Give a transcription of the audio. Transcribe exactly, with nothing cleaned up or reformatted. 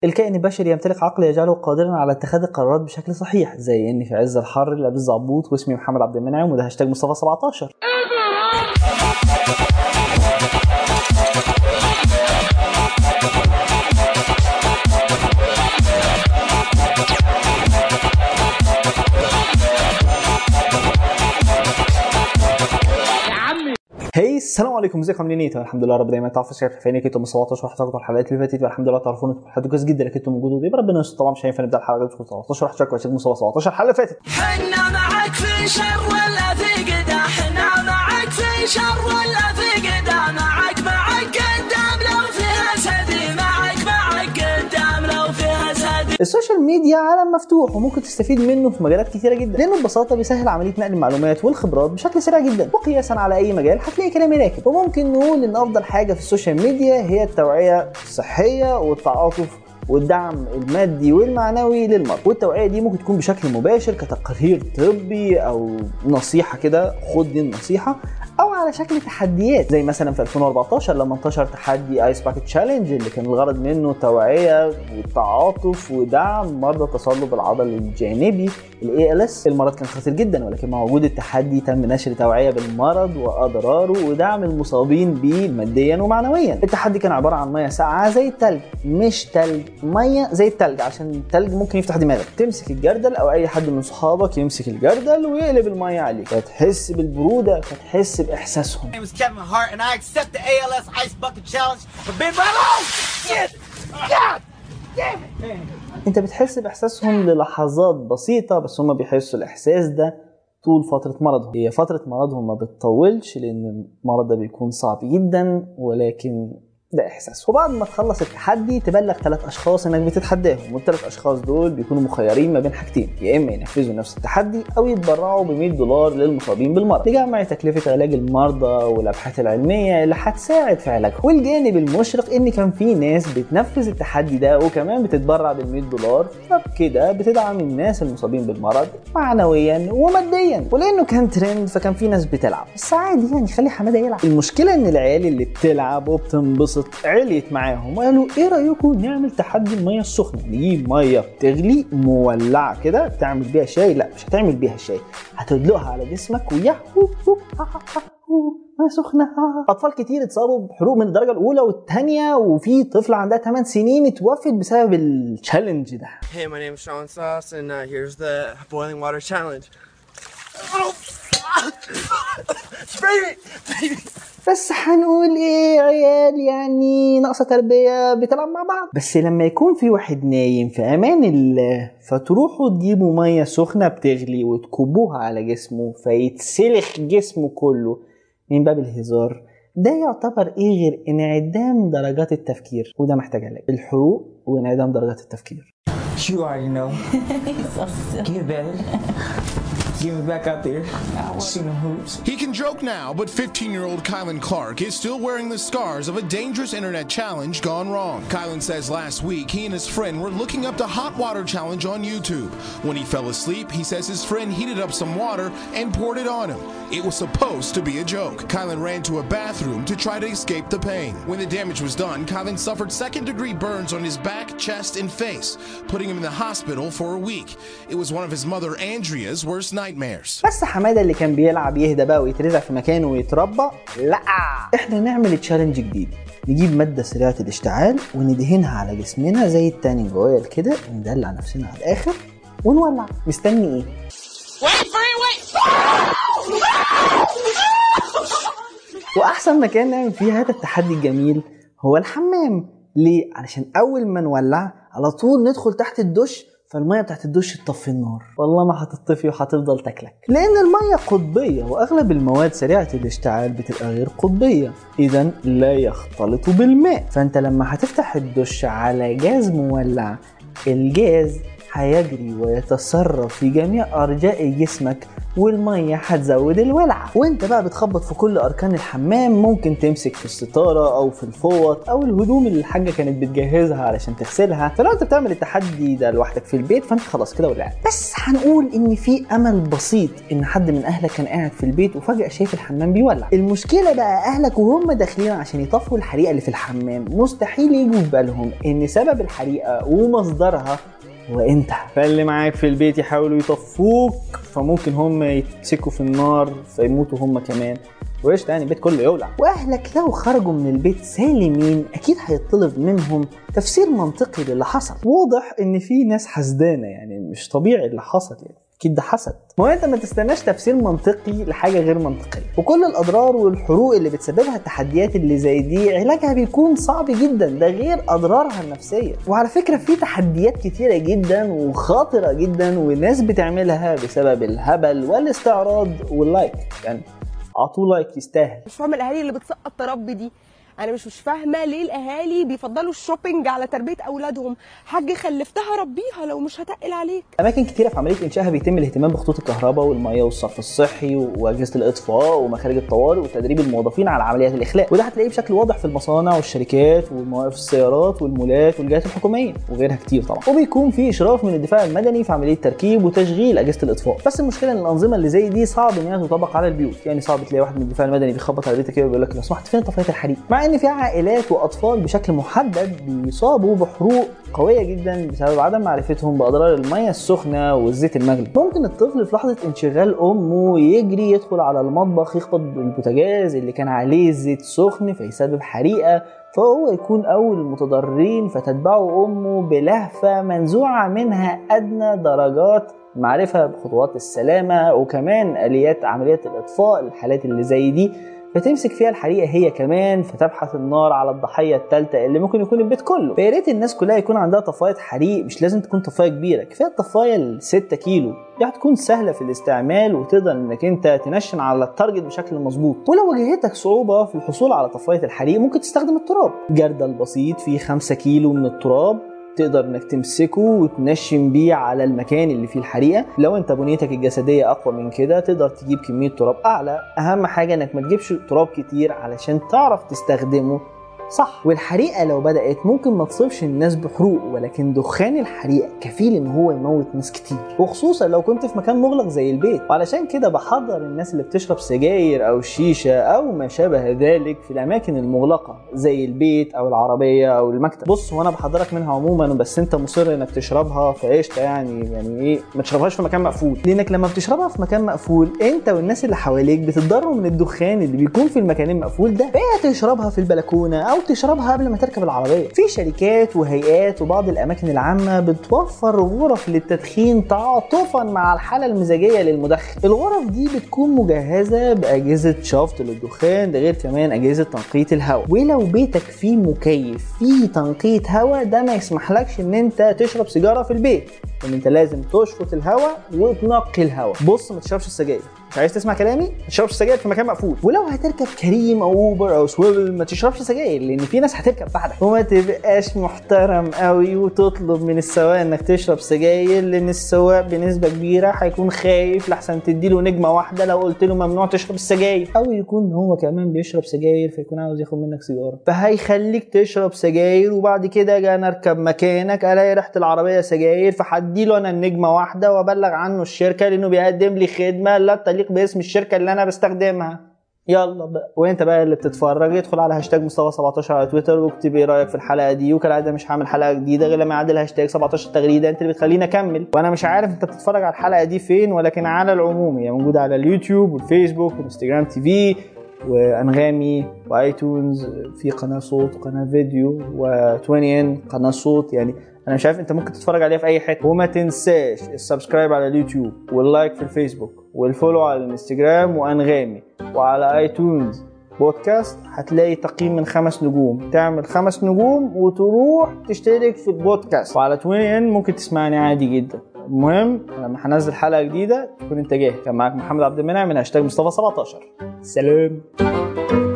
الكائن البشري يمتلك عقل يجعله قادرا على اتخاذ القرارات بشكل صحيح، زي اني في عز الحر لابس زعبوط واسمي محمد عبد المنعم وده هاشتاج مصطفى سبعتاشر. هاي السلام عليكم، ازيكم عاملين ايه؟ الحمد لله رب دايما تعرفوا شايف فيني كنتم سبعتاشر وحطيتوا الحلقات اللي فاتت والحمد لله تعرفون انتم حد كويس جدا لكنتم موجودين دي ربنا يستر. طبعا مش هينفع نبدا الحلقه دي سبعتاشر وحطيتوا كويس سبعتاشر الحلقه اللي فاتت. حنا معك في شر ولا في قدا، حنا معك في شر ولا في قدا، معك معك قدام لو فيها سدي، معك معك قدام لو فيها سدي. السوشيال ميديا عالم مفتوح وممكن تستفيد منه في مجالات كتيره جدا، لانه ببساطه بيسهل عمليه نقل المعلومات والخبرات بشكل سريع جدا، وقياسا على اي مجال هتلاقي كلامي راكب. وممكن نقول ان افضل حاجه في السوشيال ميديا هي التوعيه الصحيه والتعاطف والدعم المادي والمعنوي للمرضى، والتوعيه دي ممكن تكون بشكل مباشر كتقرير طبي او نصيحه كده، خد دي النصيحه، او على شكل تحديات زي مثلا في ألفين وأربعتاشر لما انتشر تحدي ايس باكيت تشالنج اللي كان الغرض منه توعيه والتعاطف ودعم مرضى التصلب العضلي الجانبي الاي ال اس. المرض كان خطير جدا، ولكن مع وجود التحدي تم نشر توعيه بالمرض واضراره ودعم المصابين بيه ماديا ومعنويا. التحدي كان عباره عن ميه ساقعه زي التلج، مش تلج، ميه زي التلج، عشان التلج ممكن يفتح دماغك. تمسك الجردل او اي حد من صحابك يمسك الجردل ويقلب الميه عليك، فتحس بالبروده، فتحس باحساسهم. انت بتحس باحساسهم للحظات بسيطه، بس هم بيحسوا الاحساس ده طول فتره مرضهم. هي فتره مرضهم ما بتطولش لان المرض ده بيكون صعب جدا، ولكن ده احساس. وبعد ما تخلص التحدي تبلغ ثلاث اشخاص انك بتتحداهم، والثلاث اشخاص دول بيكونوا مخيرين ما بين حاجتين، يا اما ينفذوا نفس التحدي او يتبرعوا ب مية دولار للمصابين بالمرض لجمع تكلفه علاج المرضى والابحاث العلميه اللي هتساعد في علاجهم. والجانب المشرق ان كان في ناس بتنفذ التحدي ده وكمان بتتبرع بال مية دولار، فبكده بتدعم الناس المصابين بالمرض معنويا وماديا. ولانه كان ترند فكان في ناس بتلعب، بس عادي يعني خلي حماده يلعب. المشكله ان العيال اللي بتلعب وبتنبسط عليت معاهم وقالوا ايه رايكم نعمل تحدي الميه السخنه، نجيب ميه بتغلي مولعه كده تعمل بيها شاي، لا مش هتعمل بيها شاي، هتدلقها على جسمك وياهو ميه سخنه. اطفال كتير اتصابوا بحروق من الدرجه الاولى والثانيه، وفي طفله عندها ثمان سنين اتوفت بسبب التشالنج ده. Hey, my name is Sean Sauce and uh, here's the boiling water challenge. بس هنقول ايه، عيال يعني ناقصه تربيه بتلعب مع بعض. بس لما يكون في واحد نايم في امان الله فتروحوا تجيبوا ميه سخنه بتغلي وتكبوها على جسمه فيتسلخ جسمه كله من باب الهزار، ده يعتبر ايه غير انعدام درجات التفكير، وده محتاج علاج. الحروق وانعدام درجات التفكير. You already know. Get better. Get me back out there. See no hoops. He can joke now, but fifteen-year-old Kylan Clark is still wearing the scars of a dangerous internet challenge gone wrong. Kylan says last week he and his friend were looking up the hot water challenge on YouTube. When he fell asleep, he says his friend heated up some water and poured it on him. It was supposed to be a joke. Kylan ran to a bathroom to try to escape the pain. When the damage was done, Kylan suffered second-degree burns on his back, chest, and face, putting him in the hospital for a week. It was one of his mother Andrea's worst nightmares. بس حماده اللي كان بيلعب يهدى بقى ويترزع في مكانه ويتربى؟ لا، احنا نعمل تشالنج جديد، نجيب ماده سريعه الاشتعال وندهنها على جسمنا زي التانينج اويل كده، وندلع نفسنا على الاخر ونولع. مستني ايه؟ واحسن مكان نعمل فيه هذا التحدي الجميل هو الحمام. ليه؟ علشان اول ما نولع على طول ندخل تحت الدش، فالميه بتاعت الدش تطفي النار، والله ما هتطفي وهتفضل تاكلك، لان الميه قطبيه واغلب المواد سريعه الاشتعال بتبقى غير قطبيه، اذا لا يختلط بالماء. فانت لما هتفتح الدش على جاز مولع، الجاز هيجري ويتصرف في جميع ارجاء جسمك والميه هتزود الولعه. وانت بقى بتخبط في كل اركان الحمام، ممكن تمسك في الستاره او في الفوط او الهدوم اللي الحاجه كانت بتجهزها علشان تغسلها. فلو انت بتعمل التحدي ده لوحدك في البيت فانت خلاص كده ولعت. بس هنقول ان في امل بسيط ان حد من اهلك كان قاعد في البيت وفجاه شايف الحمام بيولع. المشكله بقى اهلك وهم داخلين عشان يطفوا الحريقه اللي في الحمام مستحيل يجوا في بالهم ان سبب الحريقه ومصدرها وانت. فاللي معاك في البيت يحاولوا يطفوك، فممكن هم يتسكوا في النار فيموتوا هم كمان، وايش تاني البيت كله يولع. واهلك لو خرجوا من البيت سالمين اكيد هيطلب منهم تفسير منطقي للي حصل. واضح ان في ناس حسدانه، يعني مش طبيعي اللي حصل، يعني اكيد ده حسد. ما انت ما تستناش تفسير منطقي لحاجه غير منطقيه. وكل الاضرار والحروق اللي بتسببها التحديات اللي زي دي علاجها بيكون صعب جدا، ده غير اضرارها النفسيه. وعلى فكره في تحديات كتيره جدا وخاطره جدا والناس بتعملها بسبب الهبل والاستعراض واللايك. يعني عطوا لايك يستاهل. مش فاهمه الاهالي اللي بتسقط تربي دي، انا مش مش فاهمه ليه الاهالي بيفضلوا الشوبينج على تربيه اولادهم. حاج خلفتها ربيها لو مش هتقل عليك. اماكن كتيره في عمليه انشائها بيتم الاهتمام بخطوط الكهرباء والميه والصرف الصحي واجهزه الاطفاء ومخارج الطوارئ وتدريب الموظفين على عمليات الاخلاء، وده هتلاقيه بشكل واضح في المصانع والشركات ومواقف السيارات والمولات والجهات الحكوميه وغيرها كتير طبعا. وبيكون في اشراف من الدفاع المدني في عمليه تركيب وتشغيل اجهزه الاطفاء. بس المشكله ان الانظمه اللي زي دي صعب ان هي تطبق على البيوت. يعني صعب تلاقي واحد من الدفاع المدني بيخبط على بيتك كده ويقول لك لو سمحت فين طفايه الحريق، مع ان في عائلات واطفال بشكل محدد بيصابوا بحروق قويه جدا بسبب عدم معرفتهم باضرار الميه السخنه والزيت المغلي. ممكن الطفل في لحظه انشغال امه يجري يدخل على المطبخ يخبط البوتاجاز اللي كان عليه زيت سخن فيسبب حريقه، فهو يكون اول المتضررين فتتبعه امه بلهفه منزوعه منها ادنى درجات معرفه بخطوات السلامه وكمان اليات عمليات الاطفاء للحالات اللي زي دي، فتمسك فيها الحريقه هي كمان فتبحث النار على الضحيه الثالثه اللي ممكن يكون البيت كله. فيا ريت الناس كلها يكون عندها طفايه حريق، مش لازم تكون طفايه كبيره، كفايه الطفايه ال ستة كيلو دي هتكون سهله في الاستعمال وتقدر انك انت تنشن على التارجت بشكل مظبوط. ولو واجهتك صعوبه في الحصول على طفايه الحريق ممكن تستخدم التراب. جردل بسيط فيه خمسة كيلو من التراب تقدر انك تمسكه وتنشم بيه على المكان اللي فيه الحريقه. لو انت بنيتك الجسديه اقوى من كده تقدر تجيب كميه تراب اعلى. اهم حاجه انك ما تجيبش تراب كتير علشان تعرف تستخدمه صح. والحريقه لو بدات ممكن ما تصيبش الناس بحروق، ولكن دخان الحريقه كفيل ان هو يموت ناس كتير، وخصوصا لو كنت في مكان مغلق زي البيت. وعلشان كده بحذر الناس اللي بتشرب سجاير او شيشه او ما شابه ذلك في الاماكن المغلقه زي البيت او العربيه او المكتب. بص هو انا بحذرك منها عموما، بس انت مصر انك تشربها فقشطه، يعني يعني ايه ما تشربهاش في مكان مقفول، لانك لما بتشربها في مكان مقفول انت والناس اللي حواليك بتتضرروا من الدخان اللي بيكون في المكان المقفول ده. بقى تشربها في البلكونه او تشربها قبل ما تركب العربيه. في شركات وهيئات وبعض الاماكن العامه بتوفر غرف للتدخين تعاطفا مع الحاله المزاجيه للمدخن. الغرف دي بتكون مجهزه باجهزه شفط للدخان، ده غير كمان اجهزه تنقيه الهواء. ولو بيتك فيه مكيف فيه تنقيه هواء ده ما يسمحلكش ان انت تشرب سيجاره في البيت، لان انت لازم تشفط الهواء وتنقي الهواء. بص ما تشربش السجاير، مش عايز تسمع كلامي؟ ما تشربش سجاير في مكان مقفول. ولو هتركب كريم او اوبر او سويفل ما تشربش سجاير، لان في ناس هتركب بعدك. وما تبقاش محترم قوي وتطلب من السواق انك تشرب سجاير، لان السواق بنسبه كبيره هيكون خايف لحسن تديله نجمه واحده لو قلت له ممنوع تشرب السجاير، او يكون هو كمان بيشرب سجاير فيكون عاوز ياخد منك سيجاره، فهيخليك تشرب سجاير. وبعد كده جاي نركب مكانك الاقي ريحه العربيه سجاير، فهديله انا النجمه واحده وابلغ عنه الشركه لانه بيقدم لي خدمه لا تليق باسم الشركه اللي انا بستخدمها. يلا بقى وانت بقى اللي بتتفرج ادخل على هاشتاج مصطفى سبعتاشر على تويتر واكتب ايه رايك في الحلقه دي. وكالعاده مش هعمل حلقه جديده غير لما اعدل هاشتاج سبعتاشر تغريده، انت اللي بتخليني اكمل. وانا مش عارف انت بتتفرج على الحلقه دي فين، ولكن على العموم هي موجوده على اليوتيوب والفيسبوك والانستجرام تي في وانغامي وايتونز، في قناه صوت وقناه فيديو وتوينين قناه صوت. يعني انا مش عارف انت ممكن تتفرج عليها في اي حته. وما تنساش السبسكرايب على اليوتيوب واللايك في الفيسبوك والفولو على الانستجرام وانغامي وعلى ايتونز بودكاست. هتلاقي تقييم من خمس نجوم، تعمل خمس نجوم وتروح تشترك في البودكاست. وعلى توين ممكن تسمعني عادي جدا. المهم لما هنزل حلقه جديده تكون انت جاهز. كان معاك محمد عبد المنعم من هاشتاج مصطفى سبعتاشر. سلام.